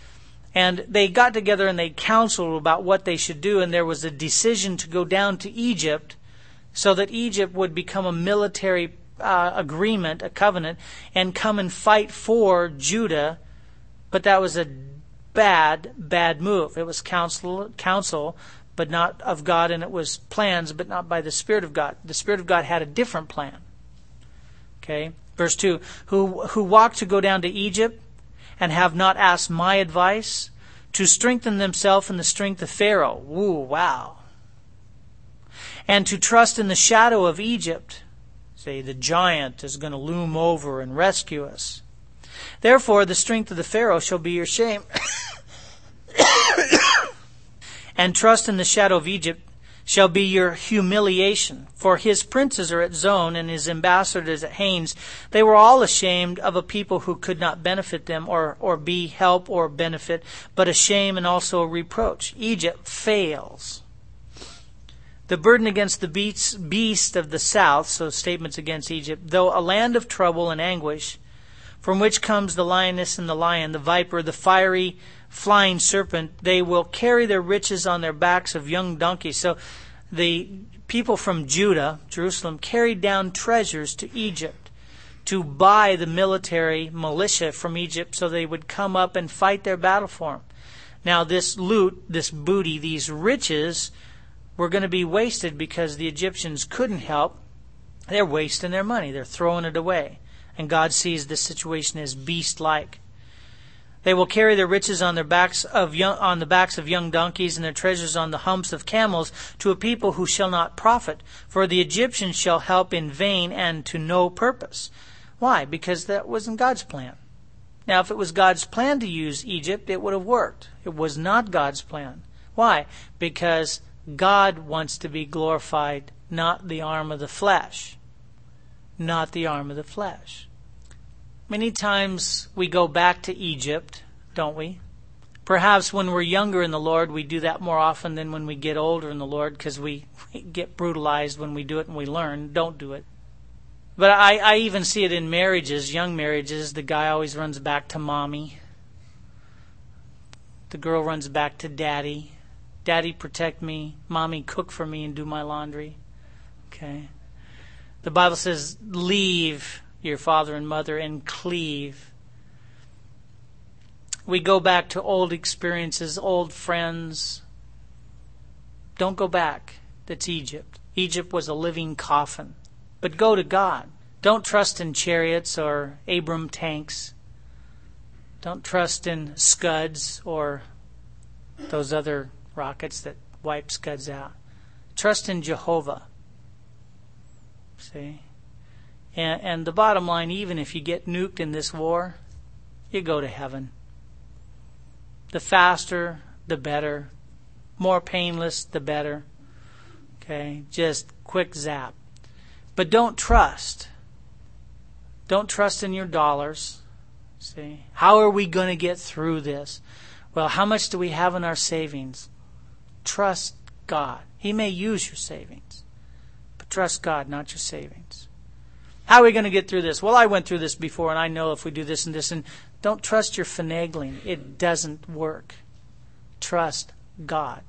And they got together and they counseled about what they should do, and there was a decision to go down to Egypt so that Egypt would become a military uh, agreement, a covenant, and come and fight for Judah. But that was a bad, bad move. It was counsel, counsel, but not of God, and it was plans, but not by the Spirit of God. The Spirit of God had a different plan. Okay, verse two, who who walk to go down to Egypt, and have not asked my advice, to strengthen themselves in the strength of Pharaoh. Woo, wow. And to trust in the shadow of Egypt. Say, the giant is going to loom over and rescue us. Therefore, the strength of the Pharaoh shall be your shame. And trust in the shadow of Egypt shall be your humiliation. For his princes are at Zone, and his ambassadors at Hanes. They were all ashamed of a people who could not benefit them, or, or be help or benefit, but a shame and also a reproach. Egypt fails. The burden against the beast, beast of the south, so statements against Egypt, though a land of trouble and anguish, from which comes the lioness and the lion, the viper, the fiery flying serpent, they will carry their riches on their backs of young donkeys. So the people from Judah, Jerusalem, carried down treasures to Egypt to buy the military militia from Egypt so they would come up and fight their battle for them. Now this loot, this booty, these riches were going to be wasted because the Egyptians couldn't help. They're wasting their money. They're throwing it away. And God sees this situation as beast-like. They will carry their riches on their backs of young, on the backs of young donkeys, and their treasures on the humps of camels, to a people who shall not profit. For the Egyptians shall help in vain and to no purpose. Why? Because that wasn't God's plan. Now, if it was God's plan to use Egypt, it would have worked. It was not God's plan. Why? Because God wants to be glorified, not the arm of the flesh. Not the arm of the flesh. Many times we go back to Egypt, don't we? Perhaps when we're younger in the Lord, we do that more often than when we get older in the Lord, because we, we get brutalized when we do it and we learn. Don't do it. But I, I even see it in marriages, young marriages. The guy always runs back to mommy. The girl runs back to daddy. Daddy, protect me. Mommy, cook for me and do my laundry. Okay. The Bible says, leave your father and mother and cleave. We go back to old experiences, old friends. Don't go back. That's Egypt. Egypt was a living coffin. But go to God. Don't trust in chariots or Abram tanks. Don't trust in Scuds or those other rockets that wipe Scuds out. Trust in Jehovah. See? And, and the bottom line, even if you get nuked in this war, you go to heaven. The faster, the better. More painless, the better. Okay? Just quick zap. But don't trust. Don't trust in your dollars. See? How are we going to get through this? Well, how much do we have in our savings? Trust God. He may use your savings. But trust God, not your savings. How are we going to get through this? Well, I went through this before, and I know if we do this and this. And don't trust your finagling. It doesn't work. Trust God.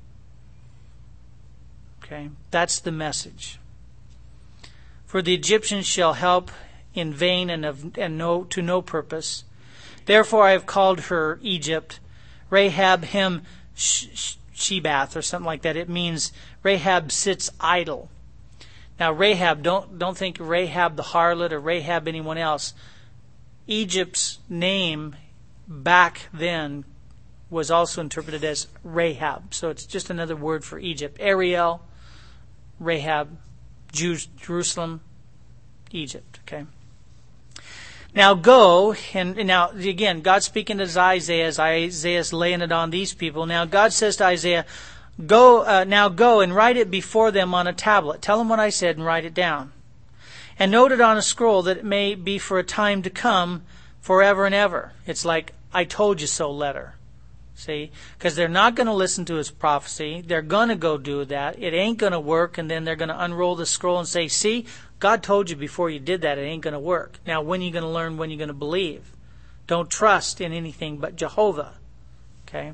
Okay? That's the message. For the Egyptians shall help in vain and of and no to no purpose. Therefore I have called her Egypt, Rahab him Shebath, or something like that. It means Rahab sits idle. Now Rahab, don't don't think Rahab the harlot or Rahab anyone else. Egypt's name back then was also interpreted as Rahab. So it's just another word for Egypt. Ariel, Rahab, Jews, Jerusalem, Egypt. Okay. Now go, and, and now again, God's speaking to Isaiah as Isaiah's laying it on these people. Now God says to Isaiah, "Go uh, now, go and write it before them on a tablet. Tell them what I said and write it down, and note it on a scroll, that it may be for a time to come, forever and ever." It's like I told you so letter. See? Because they're not going to listen to his prophecy. They're going to go do that. It ain't going to work. And then they're going to unroll the scroll and say, see, God told you before you did that it ain't going to work. Now, when are you going to learn? When are you going to believe? Don't trust in anything but Jehovah. Okay?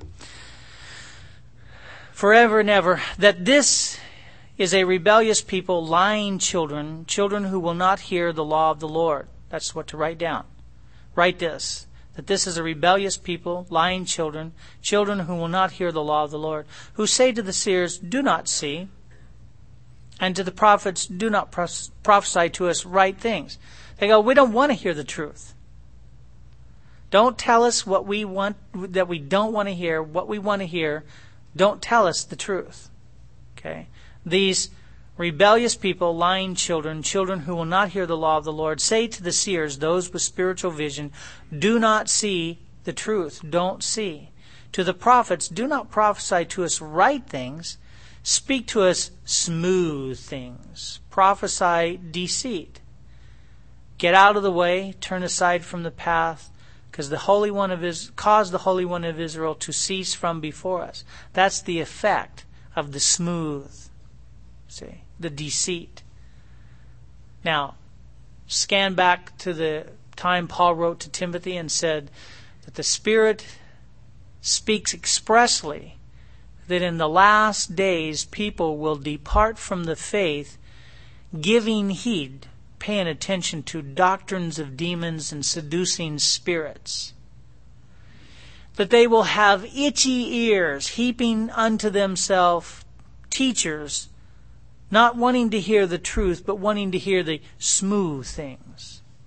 Forever and ever. That this is a rebellious people, lying children, children who will not hear the law of the Lord. That's what to write down. Write this. That this is a rebellious people, lying children, children who will not hear the law of the Lord, who say to the seers, do not see, and to the prophets, do not prophesy to us right things. They go, we don't want to hear the truth. Don't tell us what we want, that we don't want to hear, what we want to hear. Don't tell us the truth. Okay? These rebellious people, lying children, children who will not hear the law of the Lord, say to the seers, those with spiritual vision, do not see the truth. Don't see. To the prophets, do not prophesy to us right things. Speak to us smooth things. Prophesy deceit. Get out of the way. Turn aside from the path. Because the Holy One of Israel, cause the Holy One of Israel to cease from before us. That's the effect of the smooth. See, the deceit. Now, scan back to the time Paul wrote to Timothy and said that the Spirit speaks expressly that in the last days people will depart from the faith, giving heed, paying attention to doctrines of demons and seducing spirits. That they will have itchy ears, heaping unto themselves teachers, not wanting to hear the truth, but wanting to hear the smooth things.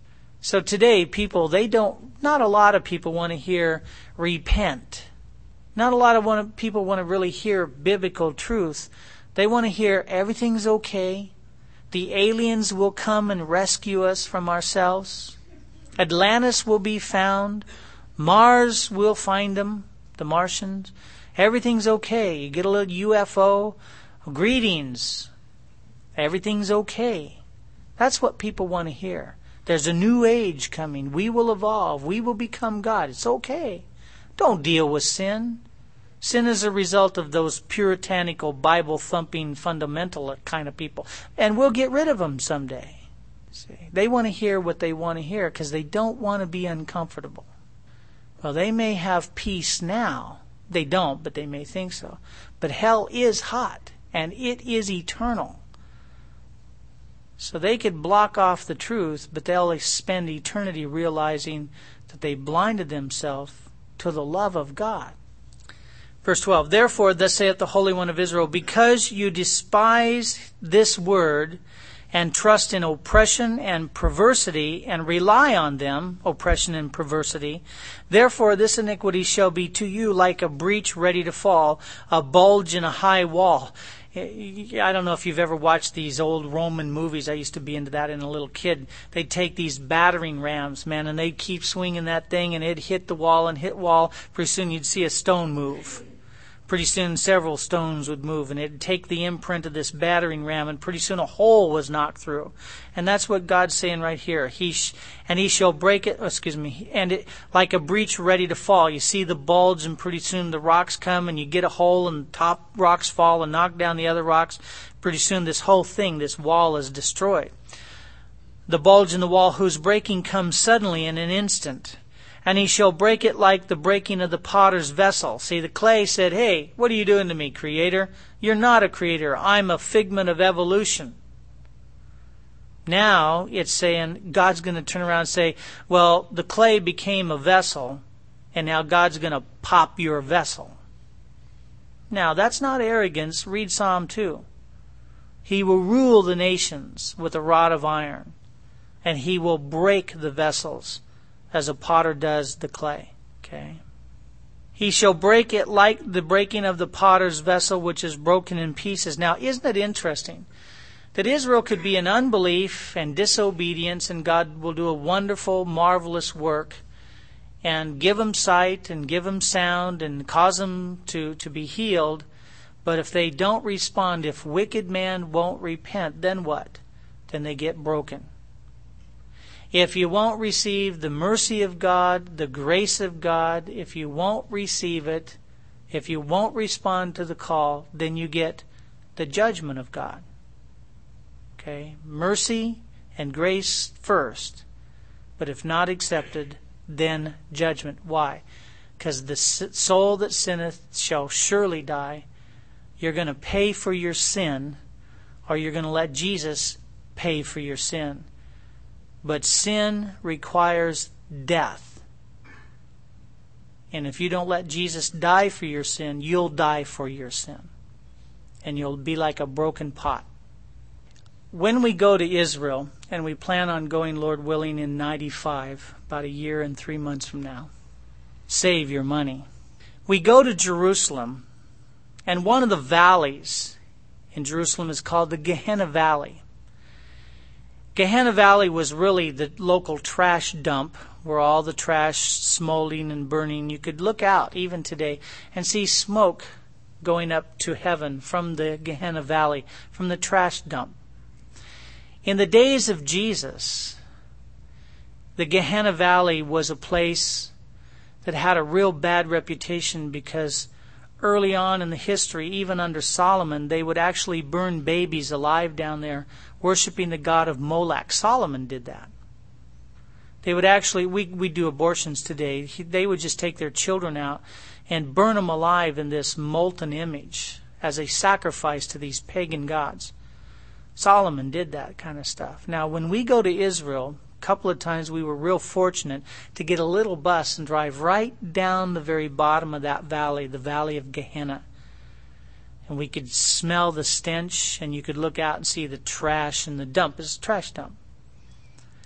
So today, people, they don't, not a lot of people want to hear repent. Not a lot of want, people want to really hear biblical truth. They want to hear everything's okay. The aliens will come and rescue us from ourselves. Atlantis will be found. Mars will find them, the Martians. Everything's okay. You get a little U F O. Greetings. Everything's okay. That's what people want to hear. There's a new age coming. We will evolve. We will become God. It's okay. Don't deal with sin. Sin is a result of those puritanical, Bible-thumping, fundamental kind of people. And we'll get rid of them someday. See, they want to hear what they want to hear because they don't want to be uncomfortable. Well, they may have peace now. They don't, but they may think so. But hell is hot, and it is eternal. So they could block off the truth, but they'll spend eternity realizing that they blinded themselves to the love of God. Verse twelve, therefore, thus saith the Holy One of Israel, because you despise this word and trust in oppression and perversity and rely on them, oppression and perversity, therefore this iniquity shall be to you like a breach ready to fall, a bulge in a high wall. I don't know if you've ever watched these old Roman movies. I used to be into that in a little kid. They'd take these battering rams, man, and they'd keep swinging that thing, and it'd hit the wall and hit wall. Pretty soon you'd see a stone move. Pretty soon several stones would move, and it'd take the imprint of this battering ram, and pretty soon a hole was knocked through. And that's what God's saying right here. He sh- and he shall break it, oh, excuse me, and it like a breach ready to fall. You see the bulge, and pretty soon the rocks come, and you get a hole, and the top rocks fall and knock down the other rocks. Pretty soon this whole thing, this wall, is destroyed. The bulge in the wall whose breaking comes suddenly in an instant. And he shall break it like the breaking of the potter's vessel. See, the clay said, hey, what are you doing to me, Creator? You're not a creator. I'm a figment of evolution. Now it's saying God's going to turn around and say, well, the clay became a vessel, and now God's going to pop your vessel. Now, that's not arrogance. Read Psalm two. He will rule the nations with a rod of iron, and he will break the vessels as a potter does the clay. Okay. He shall break it like the breaking of the potter's vessel, which is broken in pieces. Now, isn't it interesting that Israel could be in unbelief and disobedience, and God will do a wonderful, marvelous work and give them sight and give them sound and cause them to, to be healed. But if they don't respond, if wicked man won't repent, then what? Then they get broken. If you won't receive the mercy of God, the grace of God, if you won't receive it, if you won't respond to the call, then you get the judgment of God. Okay? Mercy and grace first. But if not accepted, then judgment. Why? Because the soul that sinneth shall surely die. You're going to pay for your sin, or you're going to let Jesus pay for your sin. But sin requires death. And if you don't let Jesus die for your sin, you'll die for your sin. And you'll be like a broken pot. When we go to Israel, and we plan on going, Lord willing, in ninety-five, about a year and three months from now, save your money. We go to Jerusalem, and one of the valleys in Jerusalem is called the Gehenna Valley. Gehenna Valley was really the local trash dump where all the trash smoldering and burning. You could look out even today and see smoke going up to heaven from the Gehenna Valley, from the trash dump. In the days of Jesus, the Gehenna Valley was a place that had a real bad reputation because early on in the history, even under Solomon, they would actually burn babies alive down there, worshiping the god of Moloch. Solomon did that. They would actually, we, we do abortions today, they would just take their children out and burn them alive in this molten image as a sacrifice to these pagan gods. Solomon did that kind of stuff. Now, when we go to Israel, a couple of times we were real fortunate to get a little bus and drive right down the very bottom of that valley, the valley of Gehenna. And we could smell the stench, and you could look out and see the trash and the dump. It's a trash dump.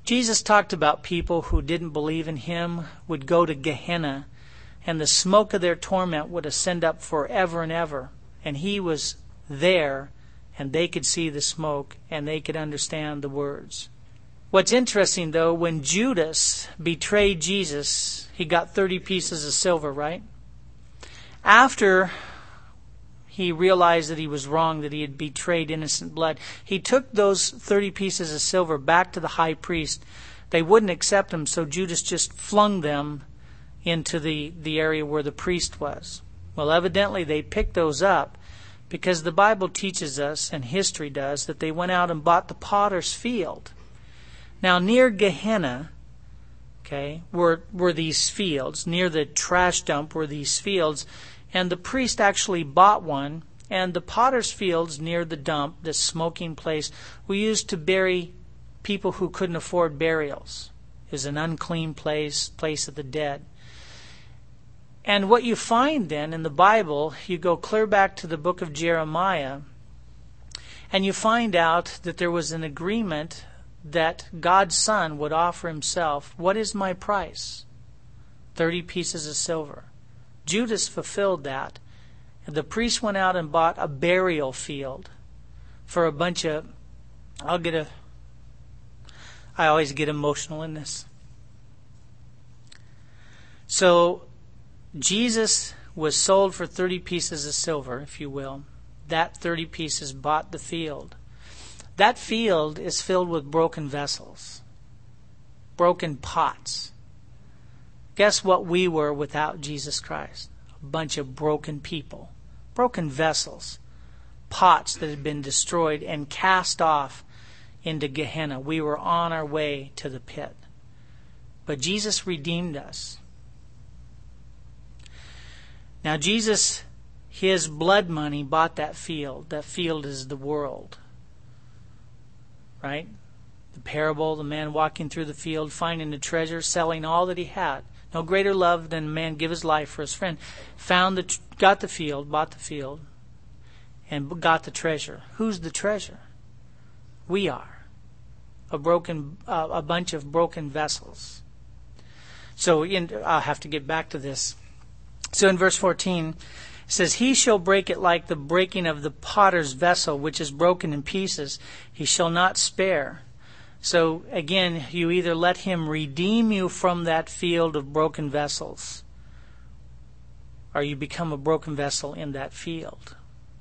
Jesus talked about people who didn't believe in him would go to Gehenna, and the smoke of their torment would ascend up forever and ever. And he was there, and they could see the smoke, and they could understand the words. What's interesting, though, when Judas betrayed Jesus, he got thirty pieces of silver, right? After he realized that he was wrong, that he had betrayed innocent blood, he took those thirty pieces of silver back to the high priest. They wouldn't accept them, so Judas just flung them into the, the area where the priest was. Well, evidently they picked those up because the Bible teaches us, and history does, that they went out and bought the potter's field. Now, near Gehenna, okay, were, were these fields. Near the trash dump were these fields. And the priest actually bought one. And the potter's fields near the dump, this smoking place, were used to bury people who couldn't afford burials. It was an unclean place, place of the dead. And what you find then in the Bible, you go clear back to the book of Jeremiah, and you find out that there was an agreement that God's Son would offer himself. What is my price? Thirty pieces of silver. Judas fulfilled that. And the priest went out and bought a burial field for a bunch of... I'll get a... I always get emotional in this. So, Jesus was sold for thirty pieces of silver, if you will. That thirty pieces bought the field. That field is filled with broken vessels, broken pots. Guess what we were without Jesus Christ? A bunch of broken people, broken vessels, pots that had been destroyed and cast off into Gehenna. We were on our way to the pit. But Jesus redeemed us. Now Jesus, his blood money bought that field. That field is the world. Right? The parable, the man walking through the field, finding the treasure, selling all that he had. No greater love than a man give his life for his friend. Found the, got the field, bought the field, and got the treasure. Who's the treasure? We are. A broken, uh, a bunch of broken vessels. So in, I'll have to get back to this. So in verse fourteen, it says, he shall break it like the breaking of the potter's vessel, which is broken in pieces. He shall not spare. So again, you either let him redeem you from that field of broken vessels, or you become a broken vessel in that field.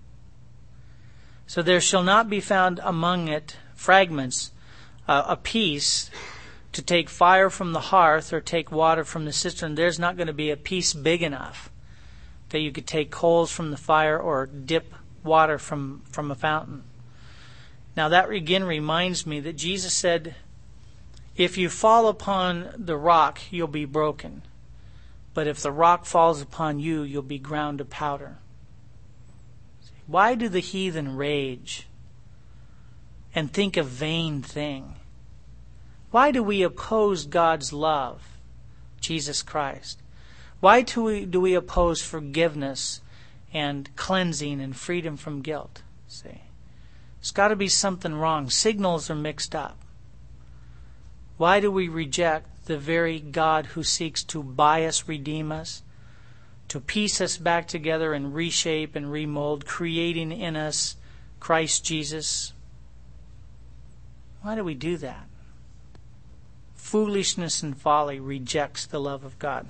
So there shall not be found among it fragments, uh, a piece to take fire from the hearth or take water from the cistern. There's not going to be a piece big enough that you could take coals from the fire or dip water from, from a fountain. Now that again reminds me that Jesus said, if you fall upon the rock, you'll be broken. But if the rock falls upon you, you'll be ground to powder. Why do the heathen rage and think a vain thing? Why do we oppose God's love, Jesus Christ? Why do we, do we oppose forgiveness and cleansing and freedom from guilt? See, there's got to be something wrong. Signals are mixed up. Why do we reject the very God who seeks to buy us, redeem us, to piece us back together and reshape and remold, creating in us Christ Jesus? Why do we do that? Foolishness and folly rejects the love of God.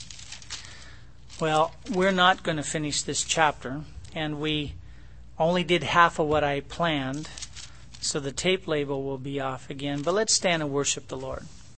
Well, we're not going to finish this chapter, and we only did half of what I planned, so the tape label will be off again. But let's stand and worship the Lord.